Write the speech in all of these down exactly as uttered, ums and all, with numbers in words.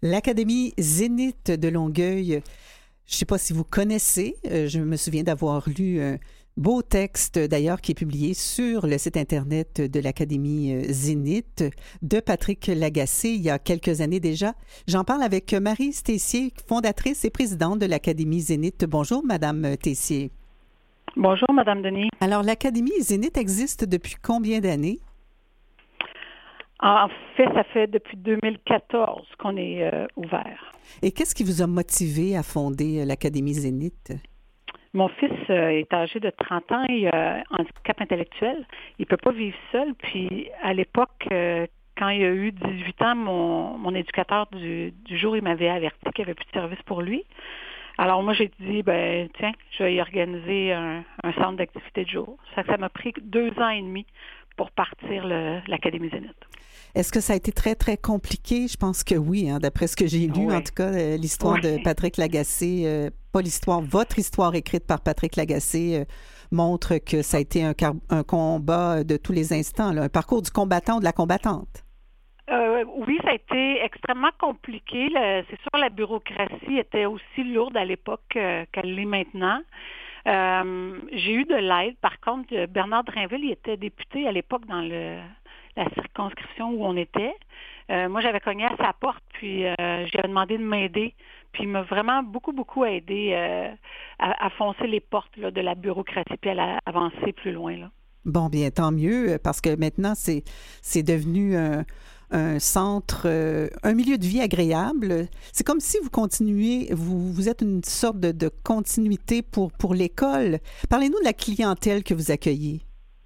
L'Académie Zénith de Longueuil, je ne sais pas si vous connaissez, euh, je me souviens d'avoir lu un beau texte d'ailleurs qui est publié sur le site Internet de l'Académie Zénith de Patrick Lagacé il y a quelques années déjà. J'en parle avec Marie Tessier, fondatrice et présidente de l'Académie Zénith. Bonjour, Madame Tessier. Bonjour, Madame Denis. Alors, l'Académie Zénith existe depuis combien d'années? En fait, ça fait depuis deux mille quatorze qu'on est euh, ouvert. Et qu'est-ce qui vous a motivé à fonder euh, l'Académie Zénith? Mon fils euh, est âgé de trente ans, il a un handicap intellectuel. Il ne peut pas vivre seul. Puis, à l'époque, euh, quand il a eu dix-huit ans, mon, mon éducateur du, du jour, il m'avait averti qu'il n'y avait plus de service pour lui. Alors, moi, j'ai dit, ben tiens, je vais y organiser un, un centre d'activité de jour. Ça, ça m'a pris deux ans et demi pour partir le, l'Académie Zénith. Est-ce que ça a été très, très compliqué? Je pense que oui, hein, d'après ce que j'ai lu, oui. en tout cas, euh, l'histoire oui. de Patrick Lagacé, euh, pas l'histoire, votre histoire écrite par Patrick Lagacé euh, montre que ça a été un, car- un combat de tous les instants, là, un parcours du combattant ou de la combattante. Euh, oui, ça a été extrêmement compliqué. Le, c'est sûr, la bureaucratie était aussi lourde à l'époque euh, qu'elle l'est maintenant. Euh, j'ai eu de l'aide. Par contre, Bernard Drainville, il était député à l'époque dans le, la circonscription où on était. Euh, moi, j'avais cogné à sa porte, puis euh, j'avais demandé de m'aider. Puis il m'a vraiment beaucoup, beaucoup aidé euh, à, à foncer les portes là, de la bureaucratie, puis à la, avancer plus loin, là. Bon, bien, tant mieux, parce que maintenant, c'est, c'est devenu un, un centre, euh, un milieu de vie agréable. C'est comme si vous continuez, vous, vous êtes une sorte de, de continuité pour, pour l'école. Parlez-nous de la clientèle que vous accueillez.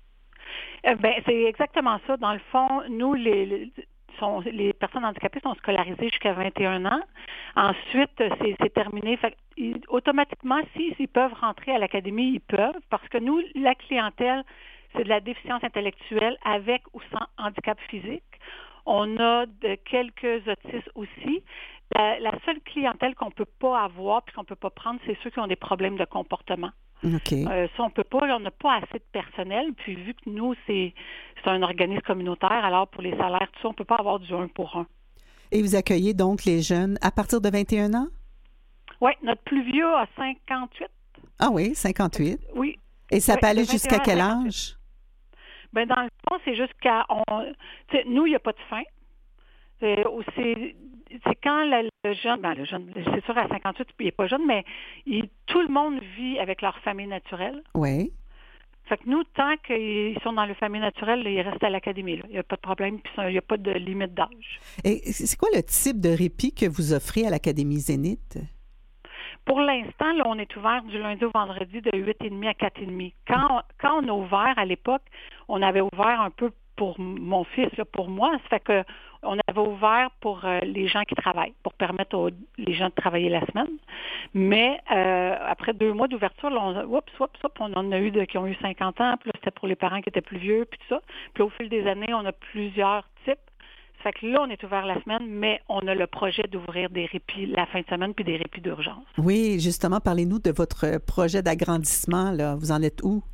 Euh, ben, c'est exactement ça. Dans le fond, nous, les, les, sont, les personnes handicapées sont scolarisées jusqu'à vingt et un ans. Ensuite, c'est, c'est terminé. Fait, ils, automatiquement, s'ils, s'ils peuvent rentrer à l'académie, ils peuvent, parce que nous, la clientèle, c'est de la déficience intellectuelle avec ou sans handicap physique. On a de quelques autistes aussi. La, la seule clientèle qu'on ne peut pas avoir puis qu'on ne peut pas prendre, c'est ceux qui ont des problèmes de comportement. Okay. Euh, ça, on peut pas, là, on n'a pas assez de personnel. Puis vu que nous, c'est, c'est un organisme communautaire, alors pour les salaires, tout ça, on ne peut pas avoir du un pour un. Et vous accueillez donc les jeunes à partir de vingt et un ans? Oui, notre plus vieux a cinquante-huit. Ah oui, cinquantahuit. Oui. Et ça oui, peut aller jusqu'à quel âge? Ben dans le fond, c'est jusqu'à... On, nous, il n'y a pas de fin. C'est, c'est, c'est quand le, le jeune... Ben le jeune, c'est sûr, à cinquante-huit, il n'est pas jeune, mais il, tout le monde vit avec leur famille naturelle. Oui. Fait que nous, tant qu'ils sont dans leur famille naturelle, ils restent à l'académie. Là. Il n'y a pas de problème, puis il n'y a pas de limite d'âge. Et c'est quoi le type de répit que vous offrez à l'Académie Zénith? Pour l'instant, là, on est ouvert du lundi au vendredi de huit heures trente à quatre heures trente. Quand, quand on a ouvert à l'époque, on avait ouvert un peu pour mon fils, là, pour moi. Ça fait que on avait ouvert pour euh, les gens qui travaillent, pour permettre aux les gens de travailler la semaine. Mais euh, après deux mois d'ouverture, là, on, oups, oups, oups, on en a eu de, qui ont eu cinquante ans, puis là, c'était pour les parents qui étaient plus vieux, puis tout ça. Puis au fil des années, on a plusieurs types. Ça fait que là, on est ouvert la semaine, mais on a le projet d'ouvrir des répits la fin de semaine puis des répits d'urgence. Oui, justement, parlez-nous de votre projet d'agrandissement, là. Vous en êtes où?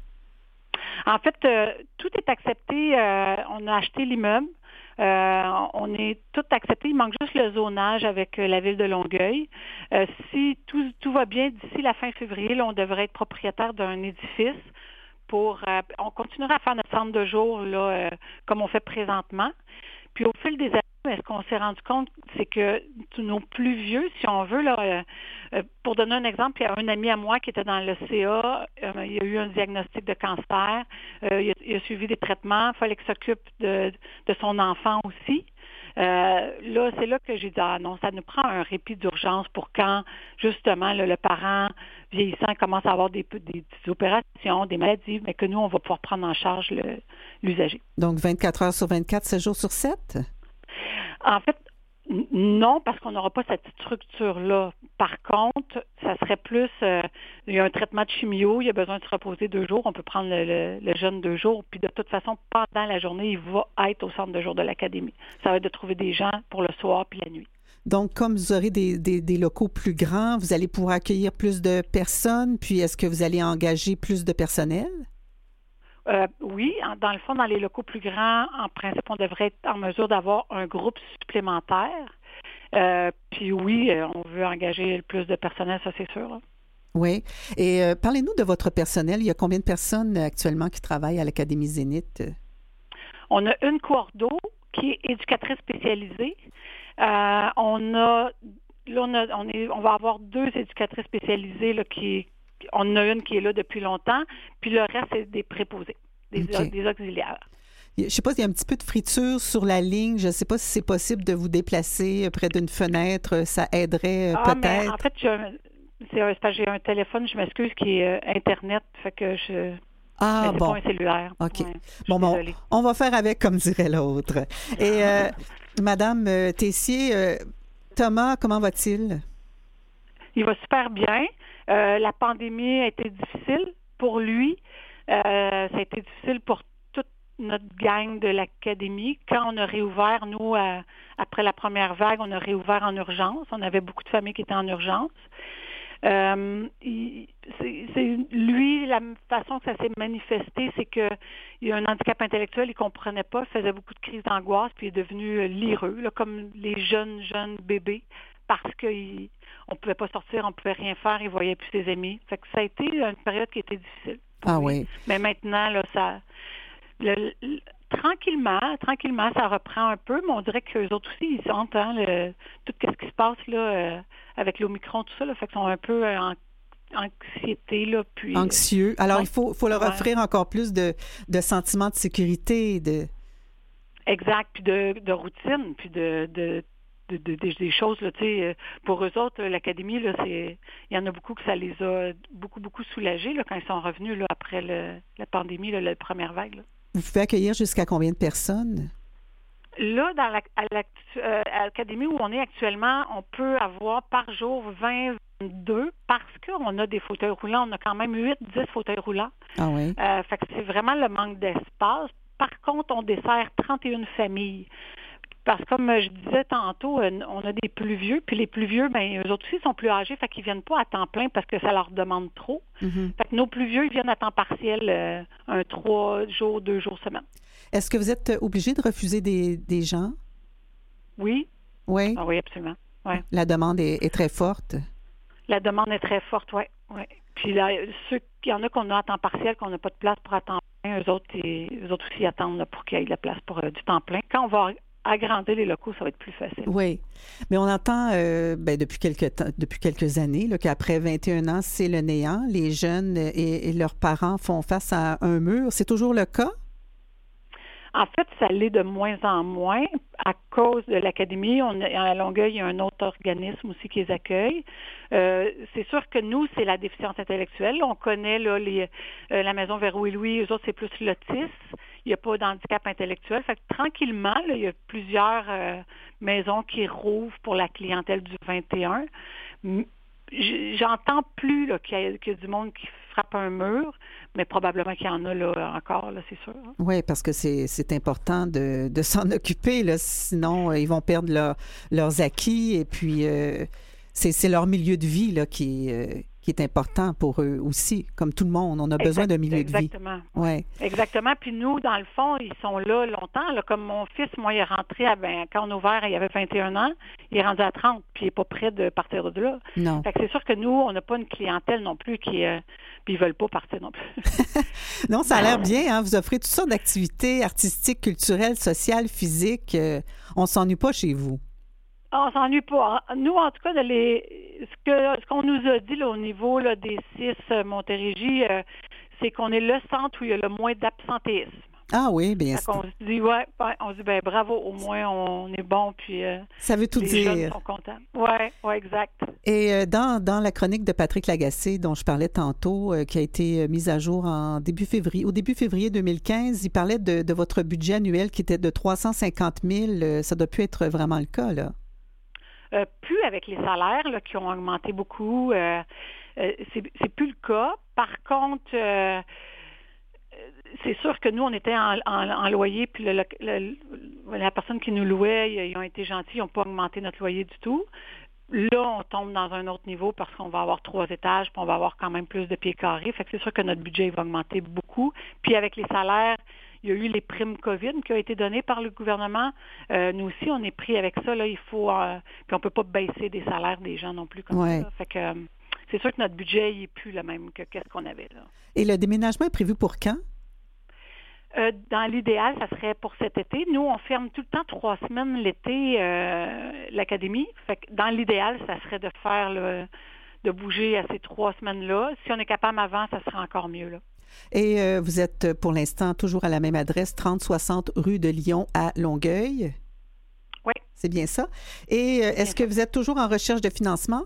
En fait, euh, tout est accepté. Euh, on a acheté l'immeuble. Euh, on est tout accepté. Il manque juste le zonage avec la ville de Longueuil. Euh, si tout, tout va bien, d'ici la fin février, là, on devrait être propriétaire d'un édifice pour... Euh, on continuera à faire notre centre de jour là, euh, comme on fait présentement. Puis au fil des années, ce qu'on s'est rendu compte, c'est que tous nos plus vieux, si on veut, là, euh, pour donner un exemple, il y a un ami à moi qui était dans le C A, euh, il a eu un diagnostic de cancer, euh, il, a, il a suivi des traitements, il fallait qu'il s'occupe de, de son enfant aussi. Euh, là, c'est là que j'ai dit, ah non, ça nous prend un répit d'urgence pour quand, justement, là, le parent vieillissant commence à avoir des, des, des opérations, des maladies, mais que nous, on va pouvoir prendre en charge le, l'usager. Donc, vingt-quatre heures sur vingt-quatre, sept jours sur sept? En fait, n- non, parce qu'on n'aura pas cette structure-là. Par contre, ça serait plus, euh, il y a un traitement de chimio, il y a besoin de se reposer deux jours, on peut prendre le, le, le jeune deux jours, puis de toute façon, pendant la journée, il va être au centre de jour de l'académie. Ça va être de trouver des gens pour le soir puis la nuit. Donc, comme vous aurez des, des, des locaux plus grands, vous allez pouvoir accueillir plus de personnes, puis est-ce que vous allez engager plus de personnel? Euh, oui, en, dans le fond, dans les locaux plus grands, en principe, on devrait être en mesure d'avoir un groupe supplémentaire. Euh, puis oui, euh, on veut engager le plus de personnel, ça c'est sûr. Là. Oui. Et euh, parlez-nous de votre personnel. Il y a combien de personnes actuellement qui travaillent à l'Académie Zénith? On a une coordo qui est éducatrice spécialisée. Euh, on a, là, on, a, on, est, on va avoir deux éducatrices spécialisées là, qui, on a une qui est là depuis longtemps, puis le reste, c'est des préposés, des, okay. des auxiliaires. Je ne sais pas s'il y a un petit peu de friture sur la ligne. Je ne sais pas si c'est possible de vous déplacer près d'une fenêtre. Ça aiderait ah, peut-être. Mais en fait, j'ai un, c'est un, c'est parce que j'ai un téléphone, je m'excuse, qui est euh, Internet. Fait que je... Ah, mais c'est bon. pas un cellulaire. OK. Ouais, bon, bon, on va faire avec, comme dirait l'autre. Et euh, Madame euh, Tessier, euh, Thomas, comment va-t-il? Il va super bien. Euh, la pandémie a été difficile pour lui. Euh, ça a été difficile pour toute notre gang de l'académie. Quand on a réouvert, nous, euh, après la première vague, on a réouvert en urgence. On avait beaucoup de familles qui étaient en urgence. Euh, il, c'est, c'est, lui, la façon que ça s'est manifesté, c'est qu'il a un handicap intellectuel, il ne comprenait pas, il faisait beaucoup de crises d'angoisse, puis il est devenu lireux, là, comme les jeunes, jeunes bébés, parce qu'on ne pouvait pas sortir, on ne pouvait rien faire, il ne voyait plus ses amis. Fait que ça a été une période qui était difficile. Ah lui. Oui. Mais maintenant, là, ça... Le, le, tranquillement, tranquillement, ça reprend un peu, mais on dirait qu'eux autres aussi, ils sentent hein, le, tout ce qui se passe là, euh, avec l'Omicron, tout ça, là, fait qu'ils sont un peu euh, en anxiété. Là, puis, anxieux. Alors, ouais. il faut, faut leur ouais. offrir encore plus de, de sentiments de sécurité. De... Exact, puis de, de routine, puis de... de De, de, de, des choses, là, tu sais, pour eux autres, l'académie, là, c'est, il y en a beaucoup que ça les a beaucoup, beaucoup soulagés, là, quand ils sont revenus, là, après le, la pandémie, là, la première vague, là. Vous pouvez accueillir jusqu'à combien de personnes? Là, dans la, à, euh, à l'académie où on est actuellement, on peut avoir par jour vingt, vingt-deux parce qu'on a des fauteuils roulants. On a quand même huit, dix fauteuils roulants. Ah oui? Euh, fait que c'est vraiment le manque d'espace. Par contre, on dessert trente et une familles. Parce que comme je disais tantôt, on a des plus vieux, puis les plus vieux, bien, eux autres aussi sont plus âgés, fait qu'ils viennent pas à temps plein parce que ça leur demande trop. Mm-hmm. Fait que nos plus vieux, ils viennent à temps partiel, euh, un trois jours, deux jours semaine. Est-ce que vous êtes obligé de refuser des, des gens? Oui. Oui? Ah oui, absolument. Ouais. La demande est, est très forte? La demande est très forte, oui. Ouais. Puis là, ceux, il y en a qu'on a à temps partiel, qu'on n'a pas de place pour à temps plein, eux autres, et, eux autres aussi attendent là, pour qu'il y ait de la place pour euh, du temps plein. Quand on va agrandir les locaux, ça va être plus facile. Oui, mais on entend euh, ben, depuis quelques temps, depuis quelques années là, qu'après vingt et un ans, c'est le néant. Les jeunes et, et leurs parents font face à un mur. C'est toujours le cas? En fait, ça l'est de moins en moins à cause de l'académie. On a, à Longueuil, il y a un autre organisme aussi qui les accueille. Euh, c'est sûr que nous, c'est la déficience intellectuelle. On connaît là, les, euh, la maison Véro et Louis, eux autres, c'est plus l'autisme. Il n'y a pas d'handicap intellectuel. Fait que tranquillement, là, il y a plusieurs euh, maisons qui rouvrent pour la clientèle du vingt et un. J'entends plus là, qu'il, y a, qu'il y a du monde qui frappe un mur, mais probablement qu'il y en a là, encore, là, c'est sûr. Hein? Oui, parce que c'est, c'est important de, de s'en occuper, là, sinon euh, ils vont perdre leur, leurs acquis et puis euh, c'est, c'est leur milieu de vie là, qui, euh, qui est important pour eux aussi, comme tout le monde. On a exact, besoin d'un milieu exactement. de vie. Ouais. Exactement. Puis nous, dans le fond, ils sont là longtemps. Là, comme mon fils, moi, il est rentré, à, ben, quand on a ouvert, il avait vingt et un ans, il est rendu à trente, puis il n'est pas prêt de partir de là. Non. Fait que c'est sûr que nous, on n'a pas une clientèle non plus qui... Euh, puis ils ne veulent pas partir non plus. Non, ça a l'air bien. Hein? Vous offrez toutes sortes d'activités artistiques, culturelles, sociales, physiques. Euh, on ne s'ennuie pas chez vous. On s'ennuie pas. Nous, en tout cas, de les, ce, que, ce qu'on nous a dit là, au niveau là, des six euh, Montérégie, euh, c'est qu'on est le centre où il y a le moins d'absentéisme. Ah oui, bien sûr. On se dit, ouais, on se dit, ben bravo, au moins on est bon, puis euh, ça veut tout les dire. jeunes sont contents. Oui, ouais, exact. Et euh, dans, dans la chronique de Patrick Lagacé, dont je parlais tantôt, euh, qui a été mise à jour en début février, au début février deux mille quinze, il parlait de, de votre budget annuel qui était de trois cent cinquante mille. Euh, ça doit plus être vraiment le cas, là. Euh, plus avec les salaires là, qui ont augmenté beaucoup. Euh, euh, c'est, c'est plus le cas. Par contre, euh, c'est sûr que nous, on était en, en, en loyer, puis le, le, le, la personne qui nous louait, ils ont été gentils, ils n'ont pas augmenté notre loyer du tout. Là, on tombe dans un autre niveau parce qu'on va avoir trois étages, puis on va avoir quand même plus de pieds carrés. Fait que c'est sûr que notre budget va augmenter beaucoup. Puis avec les salaires, il y a eu les primes COVID qui ont été données par le gouvernement. Euh, nous aussi, on est pris avec ça. Là, il faut, euh, puis on peut pas baisser des salaires des gens non plus comme ouais. ça. Fait que euh, c'est sûr que notre budget n'est plus le même que qu'est-ce qu'on avait là. Et le déménagement est prévu pour quand? Euh, dans l'idéal, ça serait pour cet été. Nous, on ferme tout le temps trois semaines l'été euh, l'académie. Fait que dans l'idéal, ça serait de faire le, de bouger à ces trois semaines-là. Si on est capable avant, ça serait encore mieux là. Et euh, vous êtes pour l'instant toujours à la même adresse, trente soixante rue de Lyon à Longueuil. Oui. C'est bien ça. Et euh, est-ce que vous êtes toujours en recherche de financement?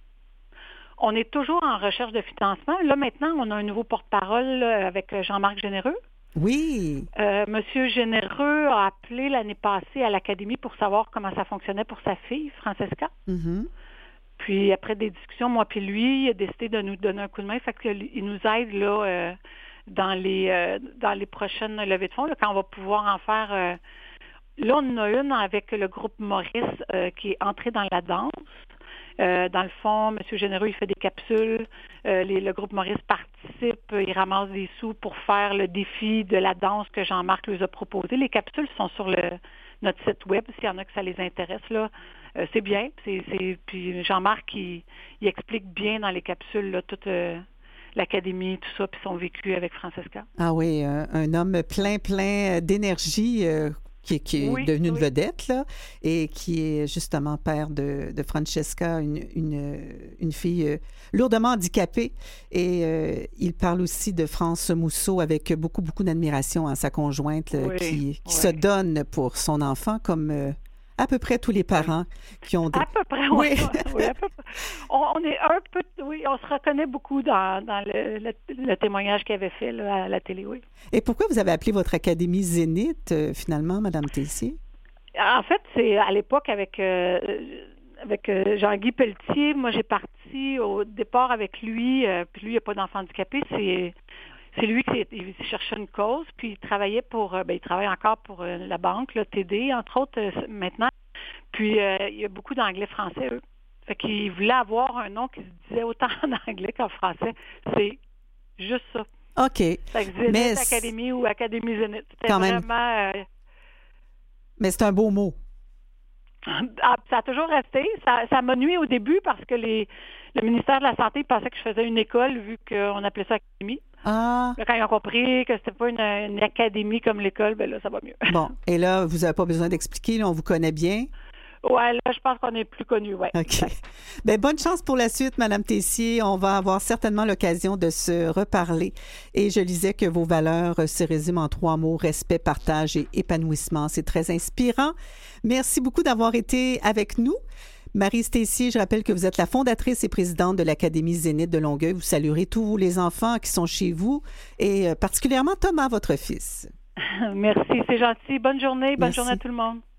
On est toujours en recherche de financement. Là, maintenant, on a un nouveau porte-parole là, avec Jean-Marc Généreux. Oui. Euh, Monsieur Généreux a appelé l'année passée à l'Académie pour savoir comment ça fonctionnait pour sa fille, Francesca. Mm-hmm. Puis après des discussions, moi puis lui, il a décidé de nous donner un coup de main. Fait qu'il nous aide là euh, dans les euh, dans les prochaines levées de fonds, là, quand on va pouvoir en faire. Euh, là, on en a une avec le groupe Maurice euh, qui est entré dans la danse. Euh, dans le fond, M. Généreux, il fait des capsules. Euh, les, le groupe Maurice participe, il ramasse des sous pour faire le défi de la danse que Jean-Marc lui a proposé. Les capsules sont sur le, notre site web, s'il y en a que ça les intéresse. Là, euh, c'est bien. C'est, c'est, puis Jean-Marc, il, il explique bien dans les capsules là, toute euh, l'académie, tout ça, puis son vécu avec Francesca. Ah oui, un, un homme plein, plein d'énergie. Euh... qui, qui est oui, devenu une oui. vedette, là, et qui est justement père de, de Francesca, une, une, une fille euh, lourdement handicapée. Et euh, il parle aussi de France Mousseau avec beaucoup, beaucoup d'admiration à sa conjointe, là, oui, qui, qui oui. se donne pour son enfant, comme euh, à peu près tous les parents qui ont... Des... À peu près, oui. oui, oui à peu près. On, on est un peu, oui, on se reconnaît beaucoup dans, dans le, le, le témoignage qu'il avait fait là, à la télé, oui. Et pourquoi vous avez appelé votre académie Zénith, euh, finalement, Mme Tessier? En fait, c'est à l'époque avec, euh, avec euh, Jean-Guy Pelletier. Moi, j'ai parti au départ avec lui, euh, puis lui, il n'a pas d'enfant handicapé. C'est... C'est lui qui il cherchait une cause, puis il travaillait pour, ben, il travaille encore pour euh, la banque, le T D, entre autres, euh, maintenant. Puis euh, il y a beaucoup d'anglais-français, eux. Fait qu'il voulait avoir un nom qui se disait autant en anglais qu'en français. C'est juste ça. OK. Fait que Zénith Mais Académie ou Académie Zénith. C'était quand même. vraiment... Euh... Mais c'est un beau mot. Ah, ça a toujours resté. Ça, ça m'a nuit au début parce que les, le ministère de la Santé pensait que je faisais une école vu qu'on appelait ça académie. Ah. Là, quand ils ont compris que c'était pas une, une académie comme l'école, ben là, ça va mieux. Bon. Et là, vous n'avez pas besoin d'expliquer. Là, on vous connaît bien. Oui, là, je pense qu'on est plus connus, oui. OK. Bien, bonne chance pour la suite, Mme Tessier. On va avoir certainement l'occasion de se reparler. Et je lisais que vos valeurs se résument en trois mots: respect, partage et épanouissement. C'est très inspirant. Merci beaucoup d'avoir été avec nous. Maryse Tessier, je rappelle que vous êtes la fondatrice et présidente de l'Académie Zénith de Longueuil. Vous saluerez tous les enfants qui sont chez vous et particulièrement Thomas, votre fils. Merci, c'est gentil. Bonne journée. Bonne Merci. journée à tout le monde.